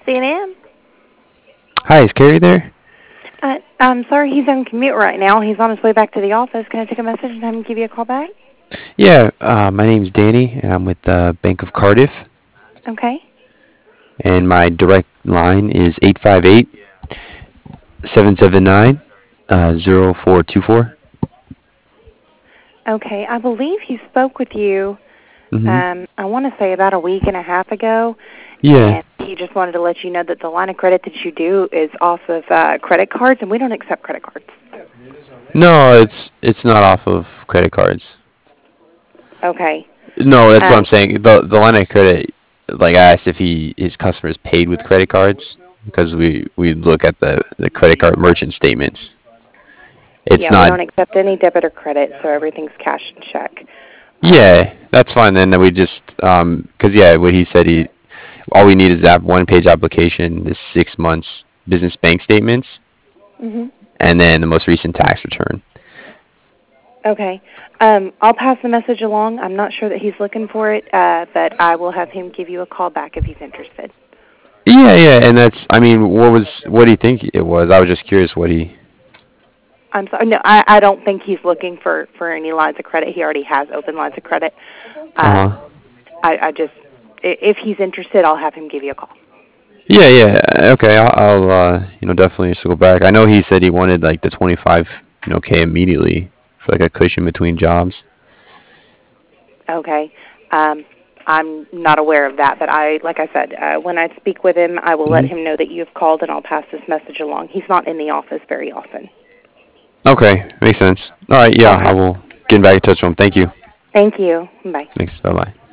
CNN. Hi, is Carrie there? I'm sorry, he's on commute right now. He's on his way back to the office. Can I take a message and have him give you a call back? Yeah, my name's Danny, and I'm with the Bank of Cardiff, Okay. and my direct line is 858-779 0424. Okay. I believe he spoke with you, Mm-hmm. I want to say about a week and a half ago, Yeah. and he just wanted to let you know that the line of credit that you do is off of credit cards, and we don't accept credit cards. No, it's not off of credit cards. Okay. No, that's what I'm Um, saying. The line of credit, like I asked if his customers paid with credit cards because we look at the credit card merchant statements. It's yeah, we not. don't accept any debit or credit, so everything's cash and check. Yeah, that's fine then. We just because yeah, what he said all we need is that one page application, this 6 months business bank statements, Mhm. and then the most recent tax return. Okay. I'll pass the message along. I'm not sure that he's looking for it, but I will have him give you a call back if he's interested. Yeah, yeah, and I mean, what do you think it was? I was just curious what he. I'm sorry. No, I don't think he's looking for any lines of credit. He already has open lines of credit. Uh Um, huh. I just, if he's interested, I'll have him give you a call. Yeah, yeah. Okay, I'll definitely circle back. I know he said he wanted like the 25 K immediately for like a cushion between jobs. Okay. Um, I'm not aware of that, but like I said, when I speak with him, I will let Hmm. him know that you've called, and I'll pass this message along. He's not in the office very often. Okay, makes sense. All right, yeah, All I right. will get back in touch with him. Thank you. Thank you. Bye. Thanks. Bye bye.